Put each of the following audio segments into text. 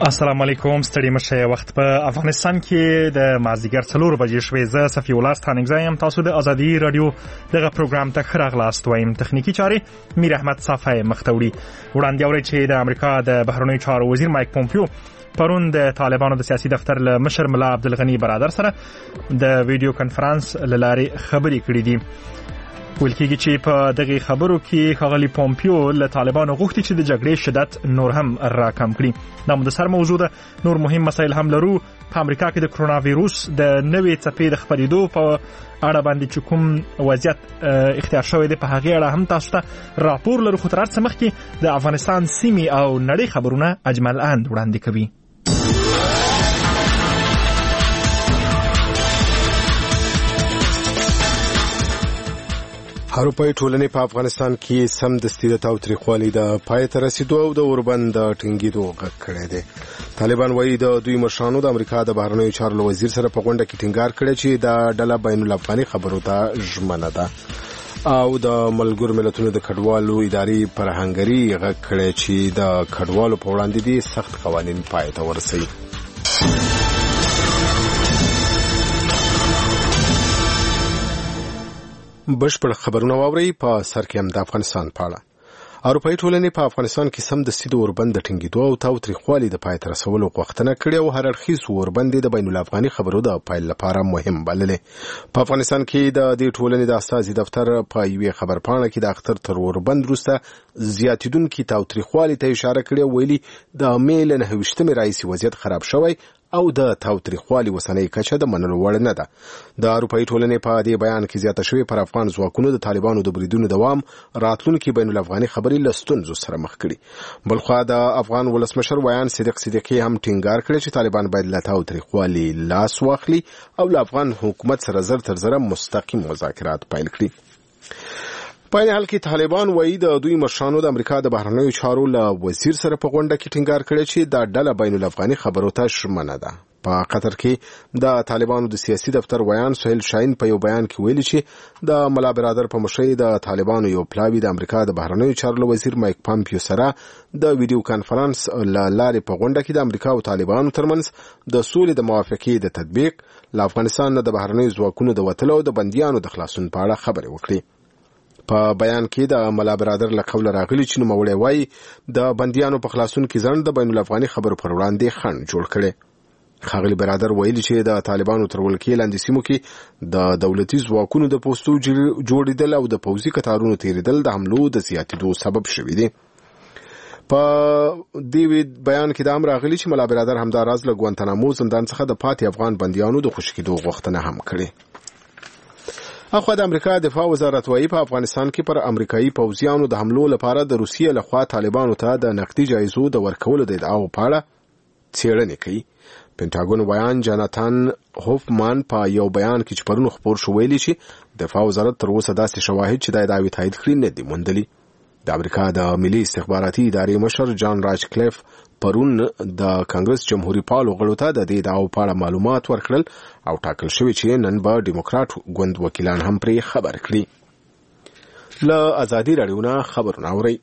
السلام علیکم. ستړي مشه. وخت په افغانستان کې د مازدیګر 4 بجې شوې. زه صفی الله ستانګزایم. تاسو د ازادي رادیو دغه پروګرام ته ښه راغلاست وایم. تخنیکی چارې میر احمد صافی مختوړي. وړاندې اورئ چې د امریکا د بهرنیو چارو وزیر مایک پومپیو پرون د طالبانو د سیاسي دفتر له مشر ملا عبدالغنی برادر سره د ویډیو کانفرنس له لارې خبرې کړې دي. ویل کېږي چې په دغه خبرو کې ښاغلي پومپیو له طالبانو غوښتي چې د جګړې شدت نور هم راکم کړي. دا د سر موضوع ده. نور مهم مسایل هم لرو. په امریکا کې د کرونا وایروس د نوې څپې د خپرېدو په اړه باندې چې کوم وضعیت اختیار شوی دی په هغه اړه هم تاسو ته راپور لرو. خو تر هر څه مخکې د افغانستان سیمې او نړۍ خبرونه اجمل اند وړاندې کوي. اروپایي ټولنې په افغانستان کې سمدستي د تاوتریخوالي د پای ته رسیدو او د اوربند د ټینګېدو غږ کړی دی. طالبان وایي د دوی مشرانو د امریکا د بهرنیو چارو وزیر سره په غونډه کې ټینګار کړی چې دا ډله بین الافغاني خبرو ته ژمنه ده او د ملګرو ملتونو د کډوالو ادارې پر هنګري غږ کړی چې د کډوالو په وړاندې دي سخت قوانین پای ته ورسوي. بشپړ خبرونه واوري. په سر کې هم د افغانستان په اړه. اروپایي ټولنې په افغانستان کې سمدستي د اوربند د ټینګېدو او تاوتریخوالي د پای ته رسولو غوښتنه کړې او هر اړخیز اوربند د بین الافغاني خبرو د پیل لپاره مهم بللې. په افغانستان کې د دې ټولنې د استازي دفتر په یوې خبرپاڼه کې د اختر تر اوربند وروسته زیاتیدونکي تاوتریخوالي ته اشاره کړې او ویلي د مې له 9 راهیسې وضعیت خراب شوی او د تاوتریخوالي وسنۍ کچه د منلو وړ نه ده. د اروپایي ټولنې په دې بیان کې زیاته شوې پر افغان ځواکونو د طالبانو د بریدونو دوام راتلونکي بین الافغاني خبرې له ستونزو سره مخ کړي. بلخوا د افغان ولسمشر ویان صدیق صدیقي هم ټینګار کړی چې طالبان باید له تاوتریخوالي لاس واخلي او له افغان حکومت سره زر تر زره مستقیم مذاکرات پیل کړي. په این حال کې طالبان وایي د دوی مشرانو د امریکا د بهرنیو چارو له وزیر سره په غونډه کې ټینګار کړی چې دا ډله بین الافغاني خبرو ته ژمنه ده. په قطر کې د طالبانو د سیاسي دفتر ویان سهیل شاهین په یو بیان کې ویلي چې د ملا برادر په مشرۍ د طالبانو یو پلاوی د امریکا د بهرنیو چارو وزیر مایک پومپیو سره د ویډیو کانفرنس له لارې په غونډه کې د امریکا او طالبانو ترمنځ د سولې د موافقې د تطبیق، له افغانستان نه د بهرنیو ځواکونو د وتلو او د بندیانو د خلاصون په اړه خبرې وکړي. په بیان کې د ملا برادر له قوله راغلي چې نوموړی وایي د بندیانو په خلاصون کې ځنډ د بین الافغاني خبرو پر وړاندې خنډ جوړ کړي. ښاغلي برادر ویلي چې د طالبانو تر ولکې لاندې سیمو کې د دولتي ځواکونو د پوستو جوړېدل او د پوځي کتارونو تېرېدل د حملو د زیاتېدو سبب شوي دي. په دې بیان کې دا هم راغلي چې ملا برادر همداراز له ګوانتانامو زندان څخه د پاتې افغان بندیانو د خوشي کېدو غوښتنه هم کړې. اخوا د امریکا دفاع وزارت وايي په افغانستان کې پر امریکایي پوځیانو د حملو لپاره د روسیې لخوا طالبانو ته د نقدي جایزو د ورکولو د ادعاو په اړه څېړنې کوي. پینټاګون ویان جاناتان هوفمان په یو بیان کې چې پرون خبر شو ویلي چې دفاع وزارت تر اوسه داسې شواهد چې د ادعاوې تایید کړي نه دي موندلي. د امریکا د ملي استخباراتي ادارې مشر جان راج کلیف پرون د کانګرس جمهوریت پالو غړو ته د دې ادعاو په اړه معلومات ورکړل او ټاکل شوی چې نن به ډیموکرات ګوند وکیلان هم پرې خبر کړي. له ازادي رادیو نه خبرونه اورئ.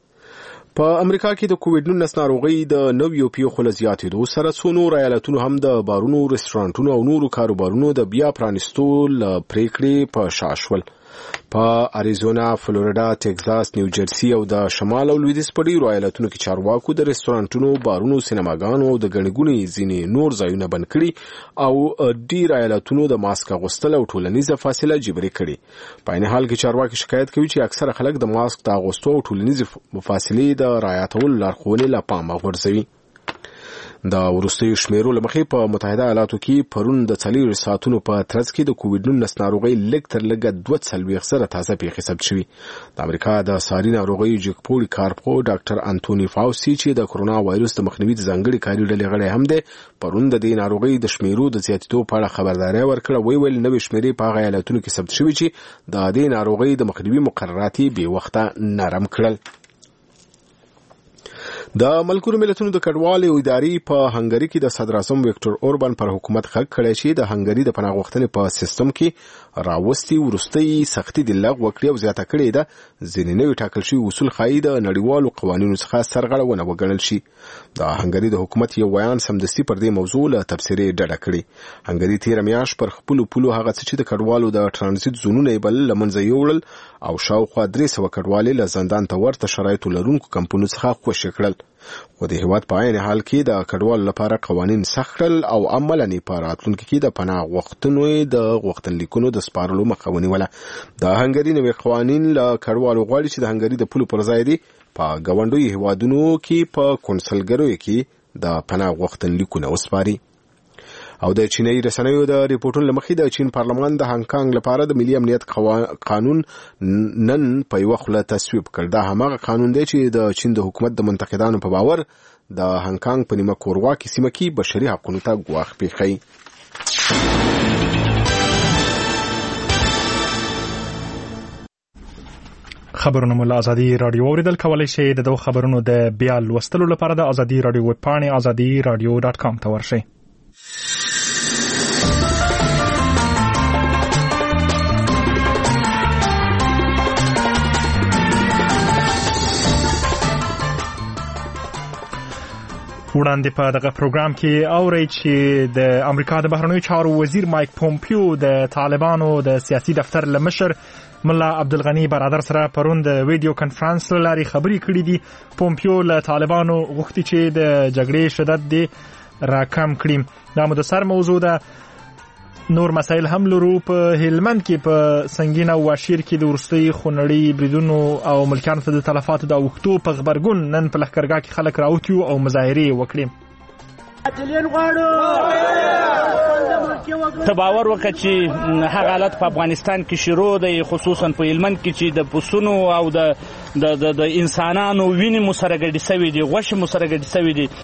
په امریکا کې د کووډ-19 ناروغۍ د نویو پیښو له زیاتېدو سره څو نور ایالتونو هم د بارونو، رستورانټونو او نورو کاروبارونو د بیا پرانیستو له پریکړې په شا شول. په اریزونا، فلوریدا، ټکزاس، نیوجرسي او د شمال او لویدیځ په ډیرو ایالتونو کې چارواکو د رستورانټونو، بارونو، سینماګانو او د ګڼې ګوڼې ځینې نور ځایونه بند کړي او ډیر ایالتونو د ماسک اغوستل او ټولنیزه فاصله جبري کړي. په عین حال کې چارواکي شکایت کوي چې اکثره خلک د ماسک د اغوستو او ټولنیزه فاصلې د رعایتولو لارښوونې له پامه غورځوي. د وروستیو شمیرو له مخې په متحده ایالاتو کې پرون د 4 ساعتونو په ترڅ کې د کووډ-19 ناروغۍ لږ تر لږه 42 زره تازه پیښې ثبت شوي. د امریکا د ساري ناروغیو جګپوړي کارپو ډاکټر انټونی فاوسي چې د کرونا وایروس د مخنیوي د ځانګړي کاري ډلې غړی هم دی، پرون د دې ناروغۍ د شمیرو د زیاتېدو په اړه خبرداری ورکړه. ویل نوې شمیرې په هغه ایالتونو کې ثبت شوي چې د دې ناروغۍ د مخنیوي مقررات بې وخته نرم کړل. د ملګرو ملتونو د کډوالو ادارې په هنګری کې د صدر اعظم ویکټور اوربان پر حکومت خک کړی چې د هنګری د پناه غوښتنې په سیستم کې راوستي ورستۍ سختي د لغوه کړې او زیاته کړې ده ځینې نوي ټاکل شوي اصول ښایي د نړیوالو قوانینو څخه سرغړونه وګڼل شي. د هنګری د حکومت یو بیان سمدستي پر دې موضوع له تبصرې ډډه کړې. هنګری تیر میاشت پر خپل پولو هغه څه چې د کډوالو د ترانزیت زونونه یې بل لمنځه یوړل او شاوخوا 300 کډوالې له زندان ته ورته شرایطو لرونکو کمپونو څخه خوشي کړل. خو د هیواد په عین حال کې د کډوالو لپاره قوانین سخت کړل او عملاً په راتلونکي کې د پناه غوښتنو د غوښتنلیکونو د سپارلو مخه ونیوله. د هنګری نوي قوانین له کډوالو غواړي چې د هنګری د پولو پر ځای دي په ګاونډیو هیوادونو کې په کونسلګریو کې د پناه غوښتنلیکونه وسپاري. او د چینایي رسنیو د ریپورتونو لمخې د چین پارلمان د هانګ کانګ لپاره د ملي امنیت قانون نن په یو خله تصویب کړ. دا هماغه قانون دی چې د چین د حکومت د منتقدانو په باور د هانګ کانګ په نیمه کورواکي سیمه کې بشري حقوقو ته ګواښ پیښی. خبرونه مو له ازادي رادیو اوریدل کولای شئ. د دوه خبرونو د بیا لوستلو لپاره د ازادي رادیو ویب پاڼې azadiradio.com ته ورشئ. وړاندې په دغه پروګرام کې اورئ چې د امریکا د بهرنیو چارو وزیر مایک پومپیو د طالبانو د سیاسي دفتر لمشر ملا عبدالغنی برادر سره پرون د ویډیو کانفرنس لاري خبرې کړې دي. پومپیو له طالبانو غوښتي چې د جګړې شدت دې راکم کړي. دا مو د سر موضوع ده. نور مسایل هم لرو. په هلمند کې په سنگین او واشیر کې د ورستۍ خونړۍ بریدونو او ملکیانو ته د تلفاتو د اوښتو په غبرګون نن په لښکرګاه کې خلک راوتي او مظاهرې وکړي. ته باور وکړه چې هغه حالت په افغانستان کې شروع دی، خصوصا په هلمند کې چې د پسونو او د انسانانو وینې مو سره ګډې سوي دي، غوښې مو سره ګډې سوي دي.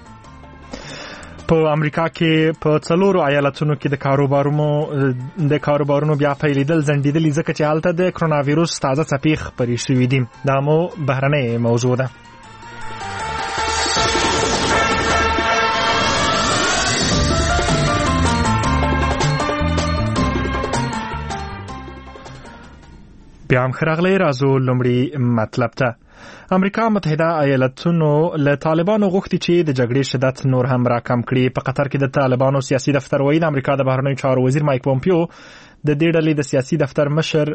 په امریکا کې په 4 ایالتونو کې د کاروبارونو بیا پیلېدل ځنډېدلي ځکه چې هلته د کرونا وایروس تازه څپې خپرې شوي دي. دا مو بهرنۍ موضوع ده. بیا هم ښه راغلی. راځو لومړی مطلب ته. امریکا متحده ایالتونو له طالبانو غوښتي چې د جګړې شدت نور هم راکم کړي. په قطر کې د طالبانو سیاسي دفتر وایي د امریکا د بهرنیو چارو وزیر مایک پومپیو د دې ډلې د سیاسي دفتر مشر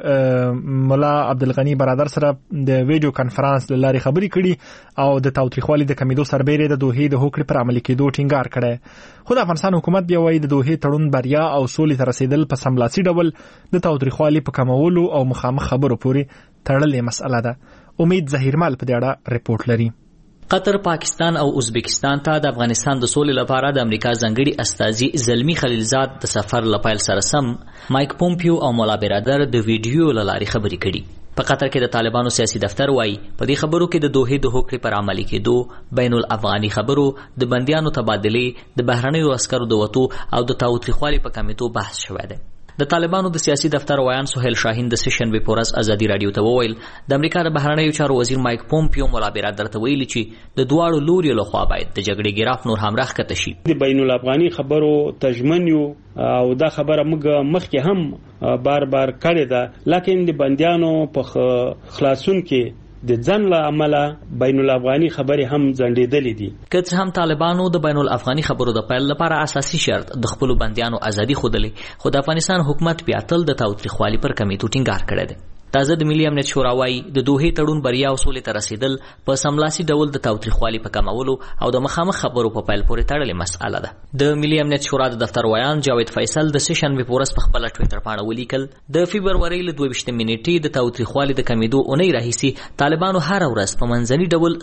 ملا عبدالغنی برادر سره د ویډیو کانفرنس له لارې خبرې کړي او د تاوتریخوالي د کمیدو سربېره د دوحې د هوکړې پر عملي کېدو ټینګار کړی. خو د افغانستان حکومت بیا وایي د دوحې تړون بریا او سولې ته رسیدل په سملاسي ډول د تاوتریخوالي په کمولو او مخامخ خبرو پورې تړلې مسأله ده. امید ظهیرمل په دې اړه ریپورت لري. قطر، پاکستان او ازبکستان ته د افغانستان د سولې لپاره د امریکا ځانګړي استازي زلمی خلیلزاد د سفر لپاره سره سم مایک پومپیو او مولا برادر د ویډیو لاري خبرې کړي. په قطر کې د طالبانو سیاسي دفتر وایي په دې خبرو کې د دوحې د هوکړې پر عملي کېدو، بین الافغاني خبرو، د بنديانو تبادلې، د بهرنیو عسکرو د وتو او د تاوتریخوالي په کمیدو بحث شوی دی. د طالبانو د سیاسي دفتر ویان سهیل شاهین د سیشن به پورس ازادي رادیو ته وویل د امریکا د بهرنیو چارو وزیر مایک پومپیو مولا برادر ته ویلي چې د دواړو لوري له خوا باید د جګړې ګراف نور هم راښکته شي. د بین الافغاني خبرو تجمن یو او دا خبره موږ مخکې هم بار کړې ده، لکه د بنديانو په خلاصون کې د ځن له عمله بین الافغاني خبرې هم ځنډېدلې دي. که هم طالبانو د بین الافغاني خبرو د پیل لپاره اساسي شرط د خپل بنديانو ازادي خودلې، خو د افغانستان حکومت بیا تل د تاوتریخوالي پر کمیټو ټینګار کړی دی. تازه د ملي امنیت شورا وايي د دوحې تړون بریا او سولې ته رسیدل په سملاسي ډول د تاوتریخوالي په کمولو او د مخامخ خبرو په پیل پورې تړلې مسأله ده. د ملي امنیت شورا د دفتر ویان جاوید فیصل د سیشن به پورس په خپل ټوئیټر باندې ولیکل د فبروري له 22 نیټې د تاوتریخوالي د کمیدو اونۍ راهیسي طالبانو هر ورځ په منځني ډول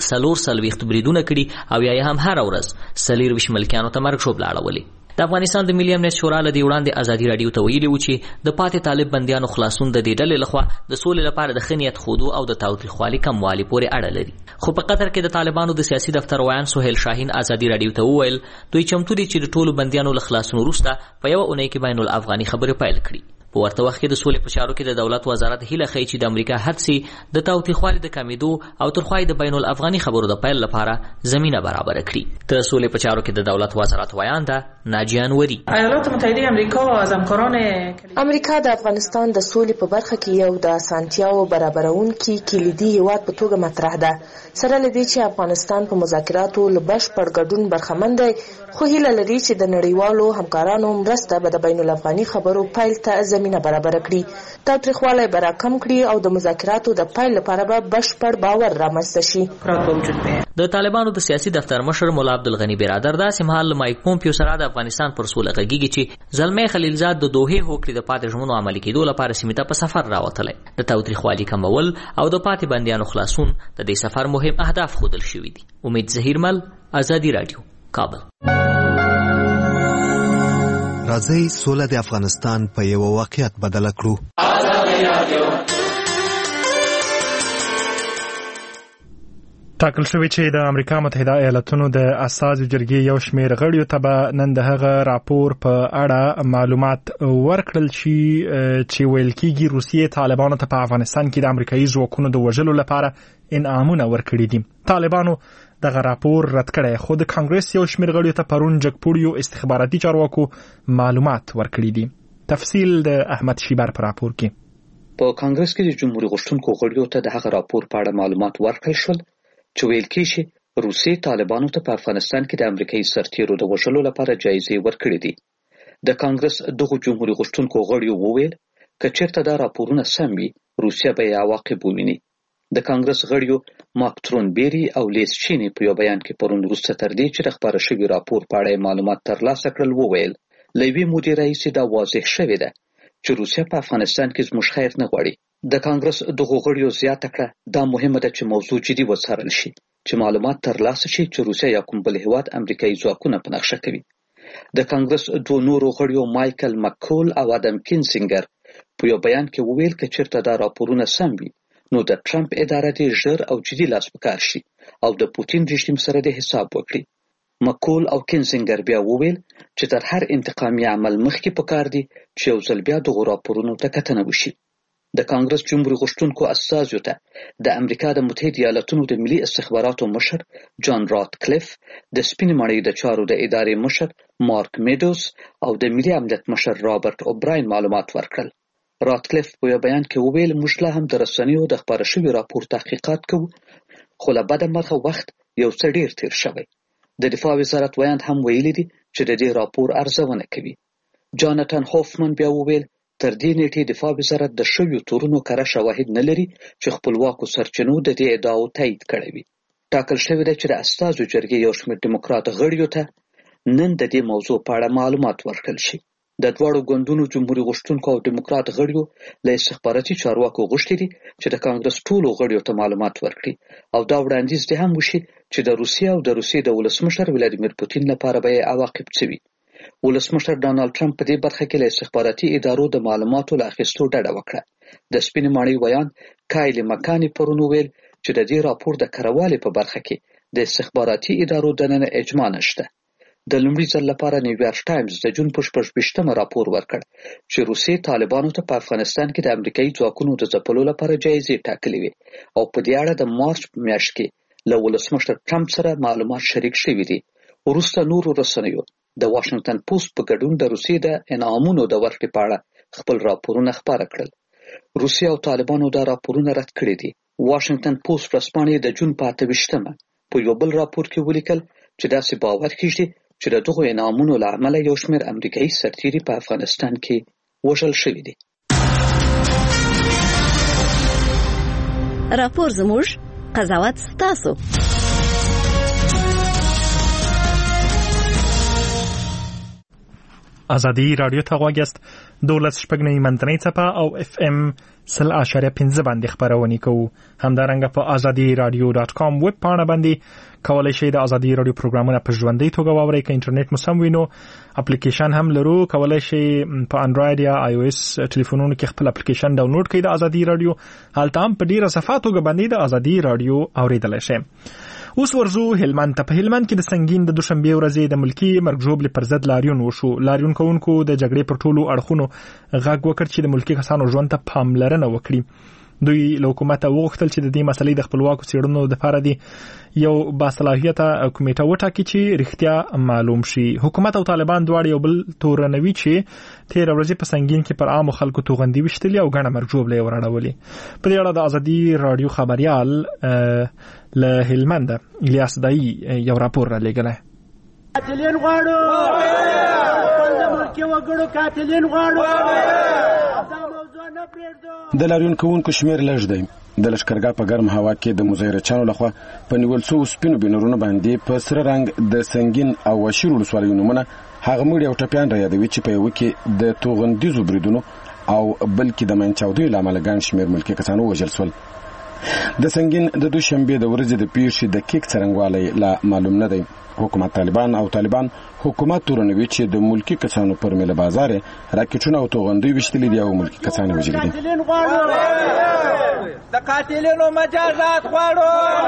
4 بریدونه کړي او یا هم هر ورځ 24 ملکیانو ته مرګ شوبله اړولي. د افغانستان د ملي امنیت شورا له دې وړاندې ازادي رادیو ته ویلي و چې د پاتې طالب بنديانو خلاصون د دې ډلې لخوا د سولې لپاره د خنیت خودو او د تاوتریخوالي کموالي پورې اړه لري. خو په قطر کې د طالبانو د سیاسي دفتر ویان سهیل شاهین ازادي رادیو ته وویل دوی چمتو دي چې د ټولو بنديانو له خلاصون وروسته په یو اونۍ کې بین الافغاني خبرې پیل کړي. په ورته وخت کې د سولې په چارو کې د دولت وزارت هیله ښیي چې د امریکا هڅې د تاوتریخوالي د کمیدو او ترخوالي د بین الافغاني خبرو د پیل لپاره زمینه برابر کړي. د سولې په چارو کې د دولت وزارت ویانده ناجیه انوري: ایالات متحده امریکا از همکاران امریکا د افغانستان د سولې په برخه کې یو د اسانتیاو برابرونکي کلیدي هیواد په توګه مطرح ده. سره لدی چې افغانستان په مذاکراتو له بشپړ ګډون برخمن دی، خو هیله لري چې د نړیوالو همکارانو مرسته به د بین الافغاني خبرو پیل ته زمینه برابر کړي، تاوتریخوالی به راکم کړي او د مذاکراتو د پیل لپاره به بشپړ باور رامنځته شي. د طالبانو د سیاسي دفتر مشر مولا عبدالغنی برادر داسې مهال مایک پومپیو سره د افغانستان پر سوله غږیږي چې زلمی خلیلزاد د دوحې هوکړې د پاتې ژمنو عملي کېدو لپاره سیمې ته په سفر راوتلی. د تاوتریخوالي کمول او د پاتې بندیانو خلاصون د دې سفر مهم اهداف ښودل شوي دي. امید ظهیرمل، ازادي راډیو، کابل. راځئ سوله د افغانستان په یو واقعیت بدله کړو. ټاکل شوی چې د امریکا متحده ایالاتونو د اساسي جرګې یو شمېر غړیو ته به نن د هغه راپور په اړه معلومات ورکړل شي چې ویل کېږي روسیې طالبانو ته په افغانستان کې د امریکایي ځواکونو د وژلو لپاره انعامونه ورکړي دي. طالبانو دغه راپور رد کړی، خو د کانګرس یو شمېر غړیو ته پرون جګپوړیو استخباراتي چارواکو معلومات ورکړي دي. تفصیل د احمد شیبر په راپور کې. په کانګرس کې د جمهوریت غوښتونکو غړیو ته د هغه راپور په اړه معلومات ورکړل شول چې ویل کېږي روسیې طالبانو ته په افغانستان کې د امریکایي سرتیرو د وژلو لپاره جایزې ورکړې دي. د کانګرس دغه جمهوریت غوښتونکو غړیو وویل که چېرته دا راپورونه سم وي، روسیه به یې عواقب وویني. د کانګرس غړیو مارک ترونبیری او لیس چینی په یو بیان کې پرون وروسته تر دې چې د خپاره شوي راپور په اړه معلومات ترلاسه کړل وویل له یوې مودې راهیسې دا واضح شوې ده چې روسیه په افغانستان کې زموږ خیر نه غواړي. د کانګرس دغه غړیو زیاته کړه دا مهمه ده چې موضوع جدي وڅارل شي، چې معلومات ترلاسه شي چې روسیه یا کوم بل هیواد امریکایي ځواکونه په نقشه کوي. د کانګرس دوه نورو غړیو مایکل مکول او ادم کینسینګر په یو بیان کې وویل چې چېرته دا راپورونه سم وي نو د ټرمپ اداره دې ژر او جدي لاس په کار شي او د پوتین رژیم سره د حساب وکړي. مکول او کینسینګر بیا وویل چې تر هر انتقامي عمل مخکې پکار دي چې یو ځل بیا دغه راپورونو ته کتنه وشي. د کانګرس جمهوریت غوښتونکو استازو ته د امریکا د متحده ایالاتونو د ملي استخباراتو مشر جان راتکلیف، د سپینې ماڼۍ د چارو د ادارې مشر مارک میډوز او د ملي امنیت مشر رابرټ اوبراین معلومات ورکړل. راتکلیف په یو بیان کې وویل موږ لا هم د رسنیو د خپاره شوي راپور تحقیقات کوو، خو له بده مرغه وخت یو څه ډیر تیر شوی. د دفاع وزارت ویاند هم ویلي دي چې د دې راپور ارزونه کوي. جاناتان هوفمن بیا وویل تر دې نیټې دفاع وزارت د شویو تورونو کره شواهد نه لري چې خپلواکو سرچینو د دې ادعاو تایید کړی وي. ټاکل شوی ده چې د استازو جرګې یو شمېر ډیموکرات غړیو ته نن د دې موضوع په اړه معلومات ورکړل شي. د دواړو ګوندونو جمهوریت غوښتونکو او ډیموکرات غړیو له استخباراتي چارواکو غوښتي دي چې د کانګرس ټولو غړیو ته معلومات ورکړي او دا وړاندیز دې هم وشي چې د روسیې او د روسیې د ولسمشر ولادیمیر پوتین لپاره به عواقب څه وي. ولسمشر ډانالډ ټرمپ په دې برخه کې له استخباراتي ادارو د معلوماتو له اخیستو ډډه وکړه. د سپینې ماڼۍ ویاند کایلی مکانی پرون وویل چې د دې راپور د کروالې په برخه کې د استخباراتي ادارو دننه اجماع نشته. د لومړي ځل لپاره نیویارک ټایمز د جون په 28مه راپور ورکړ چې روسیې طالبانو ته په افغانستان کې د امریکایي ځواکونو د ځپلو لپاره جایزې ټاکلې وي او په دې اړه د مارچ په میاشت کې له ولسمشر ټرمپ سره معلومات شریک شوي دي. وروسته نورو رسنیو د واشنگټن پوسټ په ګډون د روسیې د انعامونو د ورکړې په اړه خپل راپورونه خپاره کړل. روسیې او طالبانو دا راپورونه رد کړي دي. واشنگټن پوسټ ورځپاڼې د جون په 28مه په یو بل راپور کې ولیکل چې داسې باور کیږي چې د دغو انعامونو له امله یو شمېر امریکایي سرتیري په افغانستان کې وژل شوي دي. راپور زموږ، قضاوت ستاسو. ازادي راډیو ته غوږ یاست. 12.9 منځنۍ څپه او FM 0.5 باندې خبرونه کوو. همدارنګه په azadi.radio.com ویب پاڼه باندې کولای شئ د ازادي راډیو پروګرامونه په ژوندۍ توګه واورئ. که انټرنیټ مو سم وینو اپلیکیشن هم لرو، کولای شئ په انډراید یا آی او اس ټلیفونونو کې خپل اپلیکیشن ډاونلوډ کړئ د ازادي راډیو. هلته هم په ډیره صفحاتو باندې د ازادي راډیو اوریدلای شئ. اوس ورزو هلمند ته. په هلمند کې د سنگین د دوشنبه ورځې د ملکی مرګ ژوبل پر ضد لاریون وشو. لاریون کوونکو د جګړې پر ټولو اړخونو غږ وکړ چې د ملکی کسانو ژوند ته پاملرنه وکړي. دوی له حکومت وغوښتل چې د دې مسلې د خپلواکو څېړنو لپاره دی یو باصلاحیته کمیټه وټاکي چې رښتیا معلوم شي. حکومت او طالبان دواړه یو بل تورنوي چې تیر ورځې په سنگین کې پر عام خلکو توغندي وشتلي او غنه مرګ ژوبل ورړولې. په دې اړه د ازادي رادیو خبريال له هلمند الیاس دای یو راپور را لګلای. قاتلین غواړو د ملکی وګړو قاتلین غواړو. د لاریون کوونکو شمیر لږ دی. د لشکرګاه په ګرم هوا کې د مظاهرچیانو لخوا په نیول شو سپینو بنرونو باندې په سره رنګ د سنگین او وشیر ولسوالیو نومونه هغه مړي او ټپیان را یادوي چې په یو کې د توغندیزو بریدونو او بلکې د منچاودیو لامل ګڼ شمیر ملکی کسانو وژل شول. د سنگین د دوشنبه د ورځې د پیښې د کیک څرنګوالی لا معلوم نه دی. حکومت طالبان حکومت تورنوي چې د ملکی کسانو پر مل بازار راکټونه او توغندي وشتلې دي او ملکی کسان وژلي دي. د قاتلینو مجازات غواړو.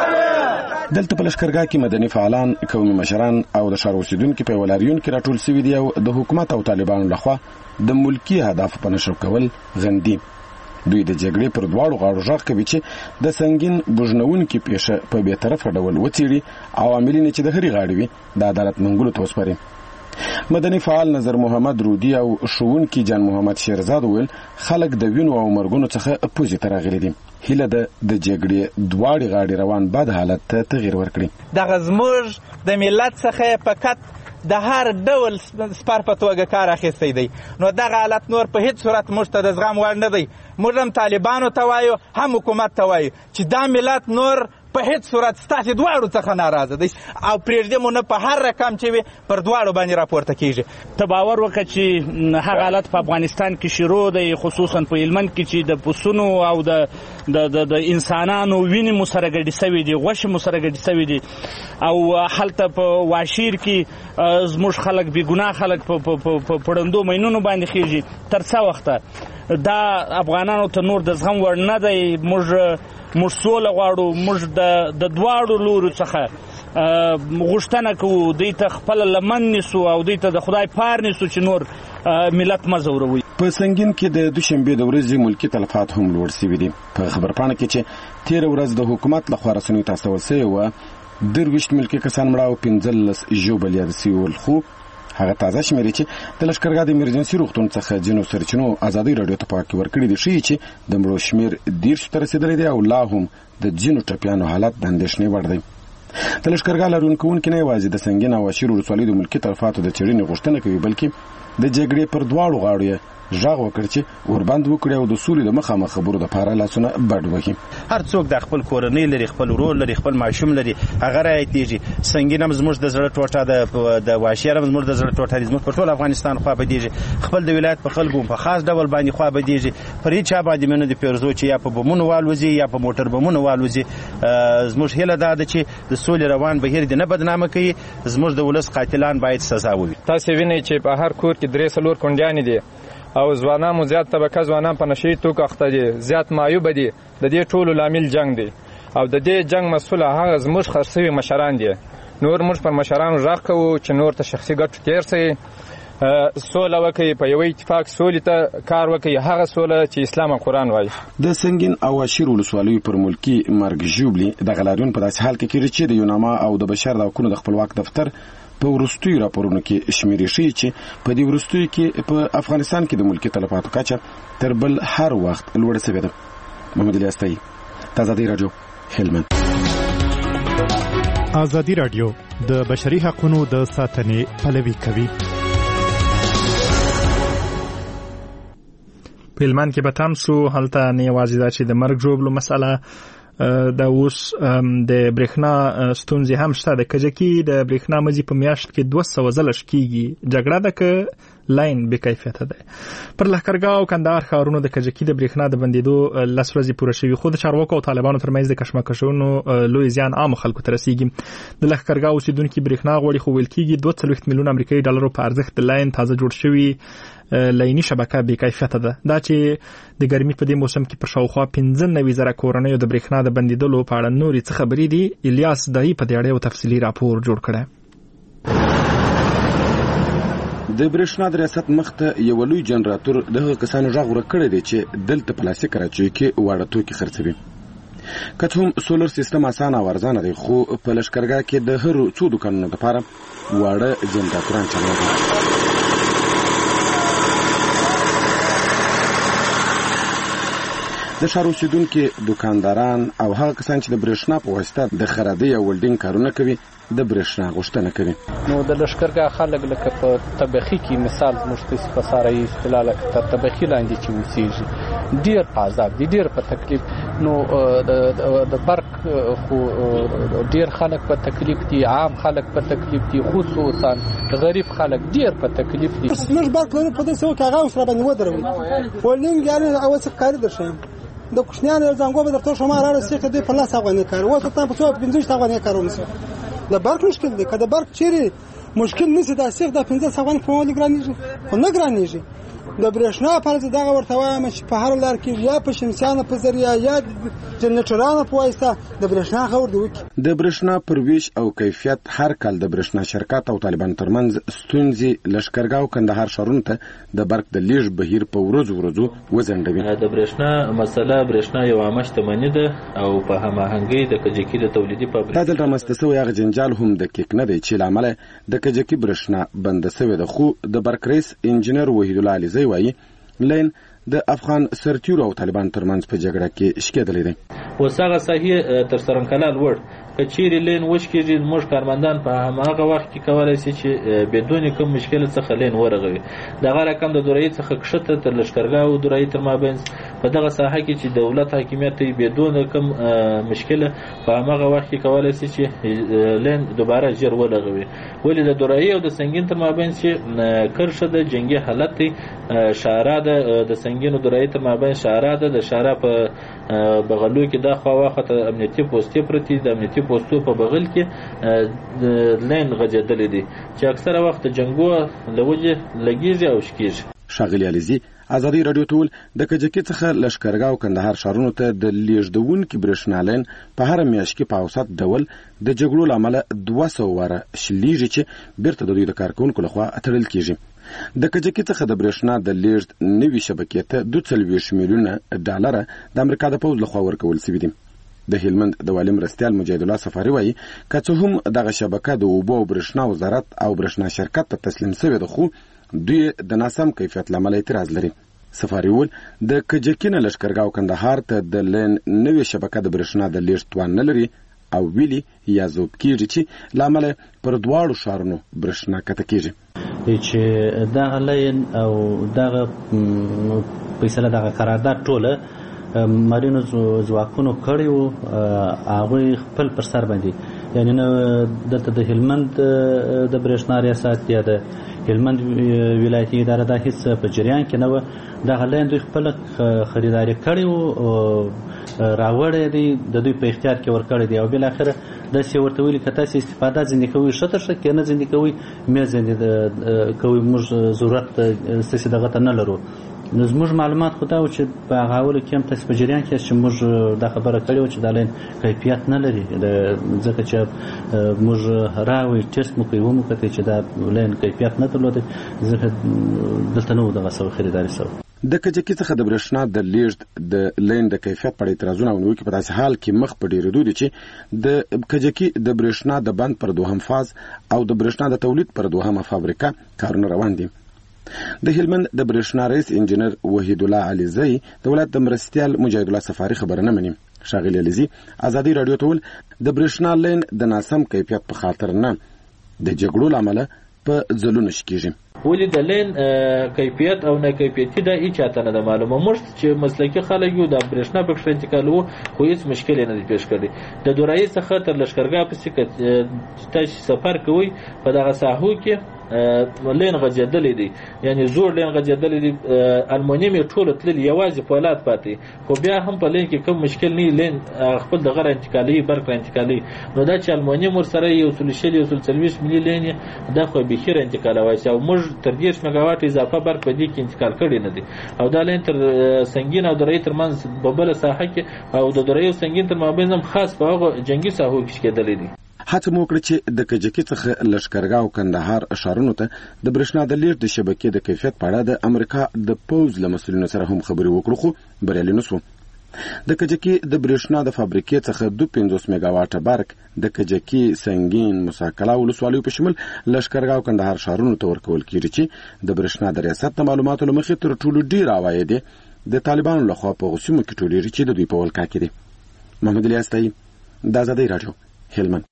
دلته په لشکرګاه کې مدني فعالان، قومي مشران او د ښار اوسیدونکو په ولاریون کې راټول شوي دي او د حکومت او طالبانو لخوا د ملکی اهداف په نشر کول غندي. دوی د جګړې پر دواړو غاړو ژغ کوي چې د سنگین بوجنونکو پیښه په بې طرفه ډول وڅېړي او عاملین چې د هرې غاړې وي د عدالت منګولو ته وسپاري. مدني فعال نظر محمد رودی او ښوونکي جان محمد شیرزاد ویل خلک د وینو او مرګونو څخه پوزې ته راغلي دي. هیله ده د جګړې دواړې غاړې روان بد حالت ته تغیر ورکړي. دغه زموږ د ملت څخه فقط د هر ډول سپار په توګه کار اخیستی دی. نو دغه حالت نور په هیڅ صورت موږ ته د زغم وړ نه دی. موږ هم طالبانو ته وایو هم حکومت ته وایو چې دا ملت نور په هیڅ صورت ستاسو دواړو څخه ناراضه دی او پرېږدي مو نه په هر رقم چې وي پر دواړو باندې راپورته کیږي. ته باور وکړه چې هغه حالت په افغانستان کې شروع دی، خصوصا په هلمند کې چې د پسونو او د انسانانو وینې مو سره ګډې سوي دي، غوښې مو سره ګډې سوي دي او هلته په واشیر کې زموږ خلک بې ګناه خلک په پړندو مینونو باندې خېږي. تر څه وخته دا افغانانو ته نور د زغم وړ نه دی. موږ سوله غواړو. موږ د دواړو لورو څخه غوښتنه کوو دوی ته خپل لمن نیسو او دوی ته د خدای پار نیسو چې نور ملت مه ځوروي. په سنگین کې د دوشنبه د ورځې ملکی تلفات هم لوړ شوي دي. په خبرپاڼه کې چې تیر ورځ د حکومت لخوا رسنیو ته استول شوی و 23 ملکی کسان مړه او 15 ژوبل یاد شوي ول. خو هغه تازه شمیرې چې د لشکرګاه د ایمرجنسي روغتون څخه ځینو سرچینو ازادي رادیو ته پاکي ورکړي دي ښیي چې د مړو شمیر 10 ته رسیدلی دی او لا هم د ځینو ټپیانو حالت د اندېښنې وړ دی. د لشکرګاه لرونکي نه یوازې د سنگین او واشیر ولسوالۍ د ملکي تلفاتو د څېړنې غوښتنه کوي بلکې د جګړې پر دواړو غاړو یې ژغ وکړ چې ورباندې وکړي او د سولې د مخامخ خبرو دپاره لاسونه بډ وکړي. هر څوک د خپل کورنۍ لري، خپل ورور لري، خپل ماشوم لري، هغه رایتېږي. سنگین هم زموږ د زړه ټوټه، د واشیر هم زموږ د زړه ټوټه دي. زموږ په ټول افغانستان خوا بدېږي. خپل د ولایت په خلکو په خاص ډول باندې خوا بدېږي. پر هېچا باندې مې نه دي پیرزو چې یا په بمونو والوځي یا په موټر بمونو والوځي. زموږ هیله دا ده چې د سولې روان بهیر دې نه بدنامه کوي. زموږ د ولس قاتلان باید سزا ووي. تاسو وینئ چې په هر کور کې 3-4 کونډیانې دي او ځوانان مو زیات طبقه ځوانان په نشي توکو اخته دي، زیات معیوب دي. د دې ټولو لامل جنگ دی او د دې جنگ مسؤل هغه زموږ خرڅوي مشران دي. نور موږ پر مشرانو ژغ کوو چې نور ته شخصي ګټو تیر سي، سوله وکړي، په یو اتفاق سولې ته کار وکړي، هغه سوله چې اسلام او قرآن وایي. د سنگین او واشیر ولسوالیو پر ملکی مرګ ژوبلي د غلاریون په داسې حال کې کېږي چې د یوناما او د بشر د حقونو د خپلواک دفتر په ورستیو راپورونو کې شمیرې ښیي چې په دې ورستیو کې په افغانستان کې د ملکی تلفاتو کچه تر بل هر وخت لوړه شوې ده. محمد الیاس تایي، ازادي رادیو، هلمند. ازادي رادیو د بشري حقوقو د ساتنې پلوي کوي. په هلمند کې به تاسو هلته نه یوازې دا چې د مرګ ژوبلو مسله دا اوس د برېښنا ستونزې هم شته. د کجکي د برېښنا مزي په میاشت کې 200 ځله شکیږي. جګړه ده که لاین بې کیفیته دی. پر لښکرګاه او کندهار ښارونو د کجکي د برېښنا د بندېدو 10 ورځې پوره شوي، خو د چارواکو او طالبانو ترمنځ د کشمکشونو لوی زیان عامو خلکو ته رسیږي. د لښکرګاه اوسیدونکي برېښنا غواړي، خو ویل کېږي 42 میلیون امریکایي ډالرو په ارزښت د لاین تازه جوړ شوي لایني شبکه بې کیفیته ده. دا چې د ګرمي په دې موسم کې پر شاوخوا 15,000 کورنیو د برېښنا د بندېدلو په اړه نورې څه خبرې دي. الیاس دای په دې اړه یو تفصیلي راپور جوړ کړی. د برېښنا د ریاست مخته یو لوی جنراتور دغه کسانو غږ ورکړی دی چې دلته پلاستیک راچوي کې واړه توکي خرڅوي. که څه هم سولر سیستم اسانه او ارزانه دی، خو په لښکرګاه کې د هرو څو دوکانونو لپاره واړه جنراتوران چلېږي. د ښار اوسیدونکي دوکانداران او هغه کسان چې د برېښنا په واسطه د خرادۍ او ولډینګ کارونه کوي د برېښنا غوښتنه کوي. نو د لښکرګاه خلک لکه په طبخي کې مثال زموږ په سارای اصطلاح لکه تر طبخي لاندې چې اوسېږي ډېر په عذاب دي، ډېر په تکلیف. نو د برق خو ډېر خلک په تکلیف دي، عام خلک په تکلیف دي، خصوصا غریب خلک ډېر په تکلیف دي. موږ برق لرو په دې څو کې هغه سره باندې ودروي ولډینګ یعنی اول څه کاری درشم د کوشنیانو زنګو به درته شما راړ سیخ دوی په لاس افغاني کار و ته په 15 افغاني کاروم سره د برق مشکل دی. که د برق چیرې مشکل نشي دا سیخ د 15 افغاني په مول ګرانیږي خو نه ګرانیږي. د برېښنا پر ځای دغه ورته وایم چې په هر لار کې یا په شمسیانو په ذریعہ یا جنریټرانو په واسطه د برېښنا خور دی وکړي. د برېښنا پر ویش او کیفیت هر کال د برېښنا شرکت او طالبان ترمنځ ستونزې لښکرګاه او کندهار ښارونو ته د برق د لیږد بهیر په ورځو وځنډوي. د برېښنا مسله برېښنا یو عامه شتمني ده او په هماهنګۍ د کجکي د تولیدي فابریکې دا دلته رامنځته شوی هغه جنجال هم دقیق نه دی چې له امله د کجکي برېښنا بنده شوې ده. خو د برق رئیس انجینر وحید الله علیزی وایي لین د افغان سرتیرو او طالبان ترمنځ په جګړه کې شکېدلی دی. وسغه صحیح تر سرنکلال وړ کچيري لین وشکېږي موږ کارمندان په هغه وخت کې کولای شي چې بدون کوم مشکل څخه لین ورغوي. دغه رقم د دورې څخه کښته تر لښکرګاه او دورې تر مابین په دغه ساحه کې چې دولت حاکمیت بدون کوم مشکل په هغه وخت کې کولای شي چې لین دوباره جوړ ولغوي. ولې د دورې او د سنگین تر مابین چې کرشه د جنگي حالت شارع د سنگینو دورې تر مابین شارع د شارع په بغلو کې د خواخه امنیتي پوسټي پرتی د امنیتي پوسټو په بغل کې لین غځېدلې دي چې اکثره وخت جنگو لوجه لګیږي او شکیږي. ښاغلي علیزي ازادي رادیو ټول د کجکي څخه لښکرګاه او کندهار ښارونو ته د لیږدونکي برېښنا لین په هر میاشت کې په اوسط ډول د جګړو له امله 200 واره شلیږي چې بیرته د دوی د کارکونکو لخوا تړل کیږي. د کجکي څخه د برېښنا د لیږد نوي شبکې ته 22 میلیونه ډالر د امریکا د پوځ لخوا ورکول شوي دي. د هلمند د والي مرستیال مجید الله سفاري وایي که څه هم دغه شبکه د اوبو او برېښنا وزارت او برېښنا شرکت ته تسلیم شوې ده، خو دوی د ناسم کیفیت له امله اعتراض لري. سفاري وویل د کجکي نه لښکرګاه او کندهار ته د لین نوې شبکه د برېښنا د لیږد توان نه لري او ویلي یا ذوب کېږي چې له امله پر دواړو ښارونو برېښنا کته کېږي. چې دغه لین او دغه فیصله دغه قرارداد ټوله مارینو ځواکونو کړی وو، هغوی خپل پر سر باندې یعنې نه دلته د هلمند د برېښنا ریاست یا د هلمند ولایتي اداره دا هیڅ په جریان کې نه وه. دغه لین دوی خپله خریداري کړی وو، راوړی دی، د دوی په اختیار کې ورکړی دی او بالاخره داسې ورته ویلي که تاسې استفاده ځینې کوئ ښه تر ښه، که نه ځینې کوئ مې ځینې کوئ، موږ ضرورت ستاسې دغه ته نه لرو. نو زموږ معلومات خو دا و چې په هغه اولو کې هم تاسې په جریان کې چې موږ دا خبره کړې وه چې دا لین کیفیت نه لري، ځکه چې موږ راوړی ټیسټ مو کوي ومو کتئ چې دا لین کیفیت نه درلودی، ځکه دلته نه و دغه سوی خریداري سوی. د کجکي څخه د برېښنا د لیږد د لین د کیفیت په اړه اعتراضونه او نیوکې په داسې حال کې مخ په ډېرېدو دي چې د کجکي د برېښنا د بند پر 2 فاز او د برېښنا د تولید پر 2 فابریکه کارونه روان دي. د هلمند د برېښنا رئیس انجینر وحید الله علیزی د ولایت د مرستیال مجید الله سفاري خبره نه مني. ښاغلي علیزي ازادي رادیو ته وویل د برېښنا لین د ناسم کیفیت په خاطر نه د جګړو له امله په ځلونه شکېږي. ولې د لین کیفیت او نه کیفیتي دا هیڅ چاته نه معلومه. موږ چې مسلکي خلک یو د برېښنا پکښ انتقالو خو هیڅ مشکل نه دی پیښ کړی. د دورایي څخه تر لشکرګاه پسې تاسو سفر کوئ په دغه ساحو کې لین غځېدلې دي، یعنی زوړ لین غځېدلې دي، المونیم ټول تل یوازې فولاد پاتې، خو بیا هم په لین کې کوم مشکل نه لین خپل د غره انتقالي برق انتقالي. نو دا چې المونیم ور سره یو سلشل یو 40 ملي لین دا خو به خیر انتقالوي او موږ تر 10 میگاواټ اضافه برق په دې کې انتقال کړی نه دي. او دا لین تر سنگین او درې ترمنځ په بل ساحه کې او د درې سنگین تر مابین هم خاص په هغه جنگي ساحو کې کېدلې دي. هڅه مو وکړه چې د کجکي څخه لشکرګاه او کندهار اشارونو ته د برېښنا د لیږد د شبکې د کیفیت په اړه د امریکا د پوز له مسؤلینو سره هم خبرې وکړو، خو بریالي نه شو. د کجکي د برېښنا د فابریکې څخه 250 میگاواټه برق د کجکي، سنگین، مساکلا ولسوالیو په شمول لشکرګاه او کندهار اشارونو ته ورکول کیږي چې د برېښنا د ریاست د معلوماتو لمخې تر ټولو ډیر عواید د طالبانو لخوا په غوسیمو کې ټولیږي چې د دوی په ولکه کې دي. محمد الیاس تایي، د آزادۍ راډیو، هلمند.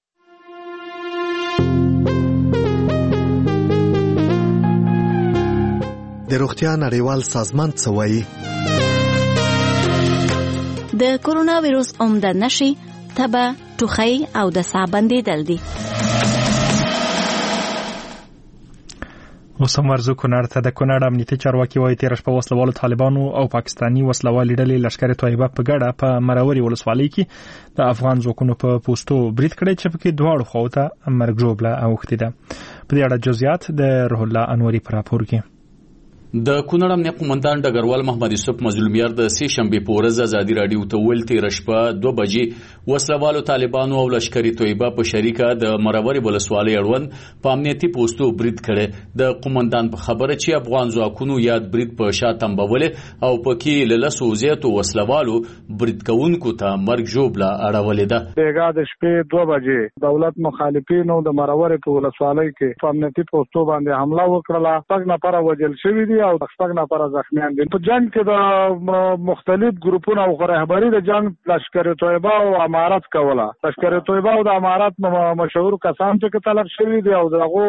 د روغتیا نړیوال سازمان څه وایي؟ د کورونا ویروس عمده نښې تبه، ټوخی او د ساه بندېدل دي. اوس هم ورځو کونړ ته. د کونړ امنیتي چارواکي وایي تېره شپه وسلوالو طالبانو او پاکستاني وسلوالې ډلې لشکر طیبه په ګډه په مروري ولسوالۍ کې د افغان ځواکونو په پوستو برید کړی چې پکې دواړو خواو ته مرګ ژوبله اوښتې ده. په دې اړه جزئیات د روح الله انوري په راپور کې. د کونړ امنیه قومندان ډګروال محمد یوسف مظلومیار د سې شنبې په ورځ آزادي راډیو ته ویل تېره شپه 2 بجې وسلوالو طالبانو او لشکري طیبه په شریکه د مروري ولسوالۍ اړوند په امنیتي پوستو برید کړی. د قومندان په خبره چې افغان ځواکونو یاد برید په شا تنبولې او پکې له لسو زیاتو وسلوالو برید کوونکو ته مرګ ژوبله اړولې ده. بیګا د شپې 2 بجې دولت مخالفینو د مروري په ولسوالۍ کې په امنیتي پوستو باندې حمله وکړه. 6 نفر وژل شوي دي او 6 نفر زخمیان دي. په جنگ کې د مختلف ګروپونو او رهبری د جنگ لشکر طیبه او امارات کوله. لشکر طیبه او د امارات مشهور کسان چې طلب شوي دي او دغه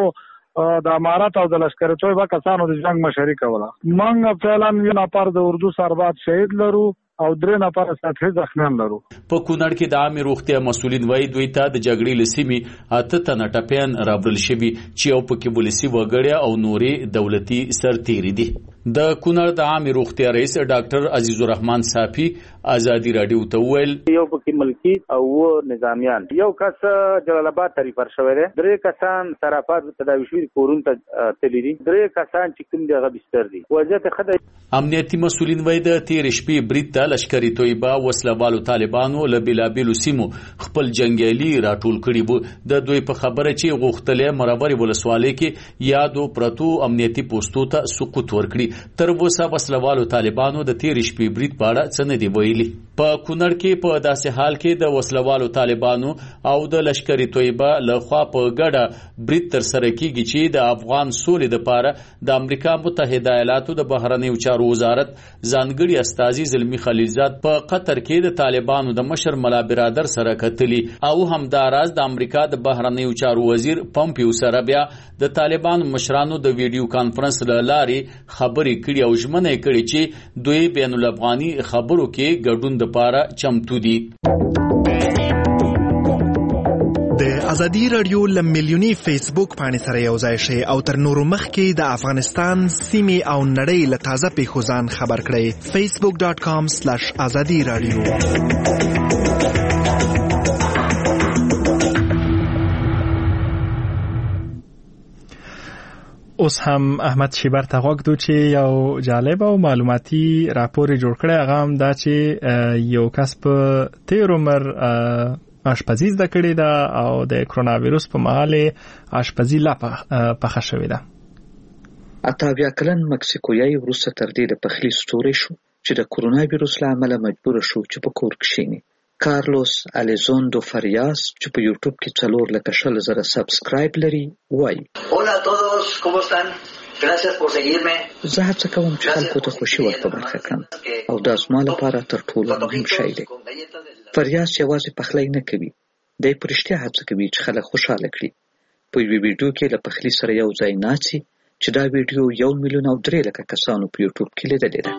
د امارات او د لشکر طیبه کسانو د جنگ مشري کوله. موږ فعلا یو نفر د اردو سرباز شهید لرو او 3 نفر ساتي زخمیان لرو. په کونړ کې د عامه روغتیا مسؤلین وایي دوی ته د جګړې لسیمې 8 تنه ټپیان رابرل شوي چې یو پکې پولیسي وګړي او نوري دولتي سرتیري دي. د کونړ د عامه روغتیا رئیس ډاکټر عزیز الرحمن صافي آزادي راډیو ته ویل یو پکې ملکی او نظامیان، یو کس جلال آباد ته ریفر شوی دی، 3 کسان صرافات تداوی شوي کورون ته تللي دي، 3 کسان چې کوم دغه بستر دي. وضعیت ښه ده. امنیتي مسؤلین وایي د تېرې شپې برید ته لشکري طیبه وسلوالو طالبانو له بېلابېلو سیمو خپل جنګیالي راټول کړي وو. د دوی په خبره چې غوښتل مروري ولسوالۍ کې یادو پرتو امنیتي پوستو ته سقوط ورکړي. تر اوسه وسلوالو طالبانو د تېرې شپې برید په اړه څه نه دي ویلي. په کونړ کې په داسې حال کې د وسلوالو طالبانو او د لشکري طیبه له خوا په ګډه برید ترسره کیږي چې د افغان سولې لپاره د امریکا متحده ایالاتو د بهرنیو چارو وزارت ځانګړي استازي زلمی خلیلزاد په قطر کې د طالبانو د مشر ملا برادر سره کتلي او همداراز د امریکا د بهرنیو چارو وزیر پمپیو سره بیا د طالبانو مشرانو د ویډیو کانفرنس له لارې خبرې کړي او ژمنه کړې چې دوی بین الافغاني خبرو کې ګډون لپاره چمتو دي. د ازادي رادیو لملیونی فیسبوک باندې سره یو ځای شي او تر نورو مخکې د افغانستان سیمې او نړۍ له تازه پیښو ځان خبر کړئ. facebook.com/azadi-radio. اوس هم احمد شیبر ته غوږ دو چې یو جالب او معلوماتي راپور جوړ کړی. هغه هم دا چې یو کس په تیر عمر آشپزي زده کړې ده او د کرونا ویروس په مهال آشپزي لا پخه شوې ده. 88 کلن مکسیکویي وروسته تر دې د پخلي ستوری شو چې د کرونا ویروس له امله مجبور شو چې په کور کښېني. کارلوس الیزوندو فریاس چې په یوټیوب کې 4,00,000 سبسکرایب لري وایي Hola a todos, ¿cómo están? Gracias por seguirme. زه هڅه کوم چې خلکو ته خوشي ورته برخه کړم او دا زما لپاره تر ټولو مهم شی دی. فریاس یوازې پخلی نه کوي، دی په رښتیا هڅه کوي چې خلک خوشحاله کړي. په یوه ویډیو کې له پخلي سره یو ځای ناڅي چې دا ویډیو 1,03,000 کسانو په یوټیوب کې لیدلې ده.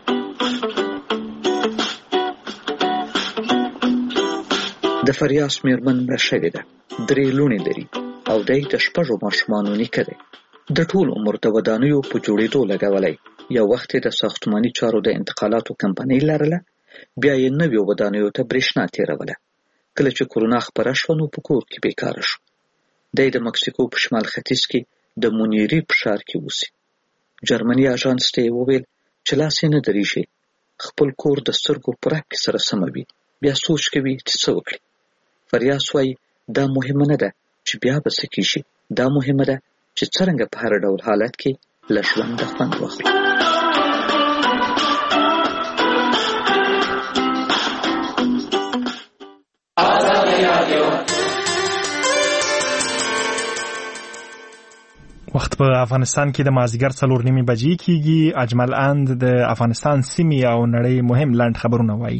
د فریاس میرمن مړه شوې ده. 3 لوڼې لري او دی د 6 ماشومانو نیکه دی. د ټول عمر د ودانیو په جوړېدو لګولی. یو وخت د ساختماني چارو د انتقالاتو کمپنۍ لرله، بیا یې نویو ودانیو ته برېښنا تېروله. کله چې کورونا خپره شوه نو په کور کې بیکاره شو. دی د مکسیکو په شمال ختیځ کې د مونیری په ښار کې اوسي. جرمني اژانس ته یې وویل چې لاس یې نه درېږي، خپل کور د سترګو په رپ کې سره سموي، بیا سوچ کوي چې څه وکړي. فریاس وایي دا مهمه نه ده چې بیا به څه کېږي، دا مهمه ده چې څرنګه په هر ډول حالت کې له ژونده خوند واخلو. وخت په افغانستان کې د مازیګر 4:30 بجې کېږي. اجمل اند د افغانستان سیمې او نړۍ مهم لنډ خبرونه وایي.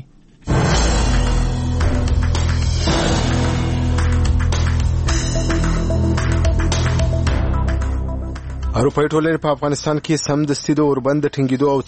اروپایي ټولنې په افغانستان کې سمدستي د اوربند ټینګېدو او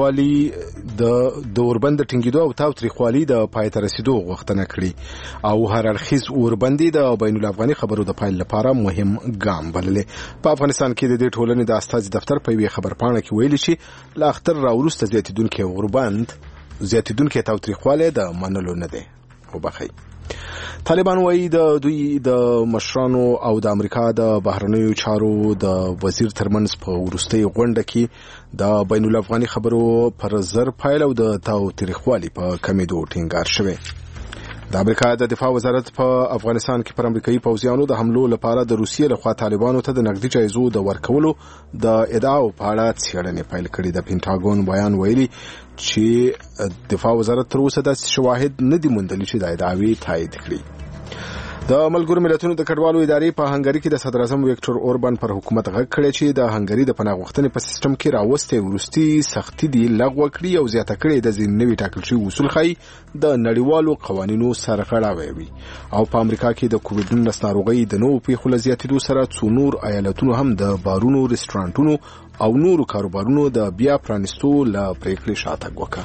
تاوتریخوالي د پای ته رسیدو غوښتنه کړې او هر اړخیز اوربندي د بین الافغاني خبرو د پیل لپاره مهم ګام بللې. په افغانستان کې د دې ټولنې د استازي دفتر په یوې خبرپاڼه کې ویلي چې له اختر راوروسته زیاتېدونکي تاوتریخوالی د منلو نه دی. وبخئ. طالبان وایي د دوی د مشرانو او د امریکا د بهرنیو چارو د وزیر ترمنځ په وروستۍ غونډه کې د بین الافغاني خبرو پر زر پایل او د تاوتریخوالي په کمیدو ټینګار شوی. د امریکا د دفاع وزارت په افغانستان کې پر امریکایي پوځیانو د حملو لپاره د روسیې لخوا طالبانو ته د نقدي جایزو د ورکولو د ادعاو په اړه څېړنې پیل کړې. د پینټاګون بیان ویلي چې دفاع وزارت تر اوسه داسې شواهد نه دي موندلي چې د ادعاوې تایید کړي. د ملګرو ملتونو د کډوالو ادارې په هنګري کې د صدر اعظم ویکټور اوربان پر حکومت غږ کړی چې د هنګري د پناه غوښتنې په سیستم کې راوستې وروستي سختي دي لغوه کړي او زیاته کړي د ځینې نوي ټاکل شوي اصول ښایي د نړیوالو قوانینو سرغړاوی وي. او په امریکا کې د کووډ-19 ناروغۍ د نوو پیښو له زیاتېدو سره څو نور ایالتونو هم د بارونو، رستورانټونو او نورو کاروبارونو د بیا پرانیستو له پریکړې شاتګ وکړ.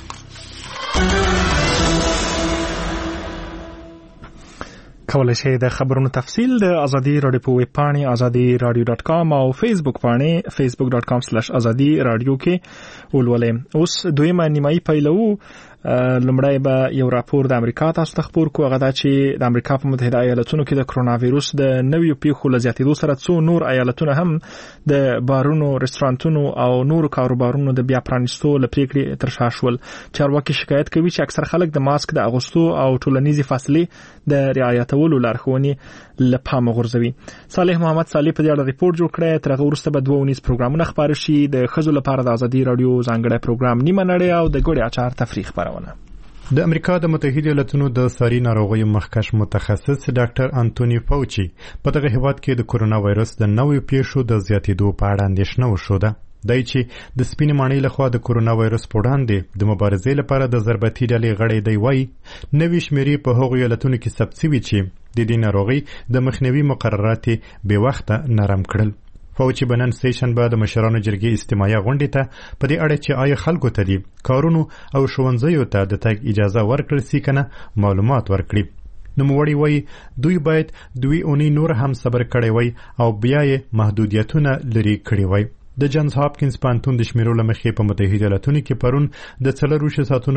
کولای شئ د خبرونو تفصیل د ازادي رادیو په ویب پاڼې azadi.radio.com او فیسبوک پاڼې facebook.com/azadi radio کې ولولئ. اوس دویمه نیمایي پیلو. لومړی به یو راپور د امریکا تاسو ته خبر کوو. هغه دا چې د امریکا په متحده ایالاتونو کې د کرونا وایروس د نویو پیښو له زیاتېدو سره څو نور ایالتونه هم د بارونو، رستورانټونو او نورو کاروبارونو د بیا پرانیستو له پریکړې تر شا شول. چارواکي شکایت کوي چې اکثر خلک د ماسک د اغوستو او ټولنیزې فاصلې د رعایتولو لارښوونې له پامه غورځوي. صالح محمد صالح په دې اړه ریپورت جوړ کړی. تر هغه وروسته به 2 پروګرامونه خپاره شي. د ښځو لپاره د ازادي رادیو ځانګړی پروګرام نیمه نړۍ او د ګوړې اچار تفریح خپرونه. د امریکا د متحده ایالاتونو د ساري ناروغیو مخکښ متخصص ډاکټر انټونی فاوچي په دغه هیواد کې د کرونا وایرس د نویو پیښو د زیاتېدو په اړه اندېښنه وښوده. دای چې د سپینې ماڼۍ لخوا د کرونا وایرس په وړاندې د مبارزې لپاره د ضربتي ډلې غړی دی وایي نوې شمیرې په هغو ایالتونو کې ثبت شوي چې د دې ناروغۍ د مخنیوي مقررات بې وخته نرم کړل. فاوچي بنن سټیشنبه د مشرانو جرګې استماعي غونډې ته په دې اړه چې آیا خلکو ته دي کارونو او ښوونځیو ته د تګ اجازه ورکړل سي کنه معلومات ورکړي. نوموړي وایي دوی باید 2 اونۍ نور هم صبر کړی وای او بیا یې محدودیتونه لري کړی وای. د جانز هاپکینز پوهنتون د شمیرو له مخې په متحده ایالاتونو کې پرون د 4 ساعتونو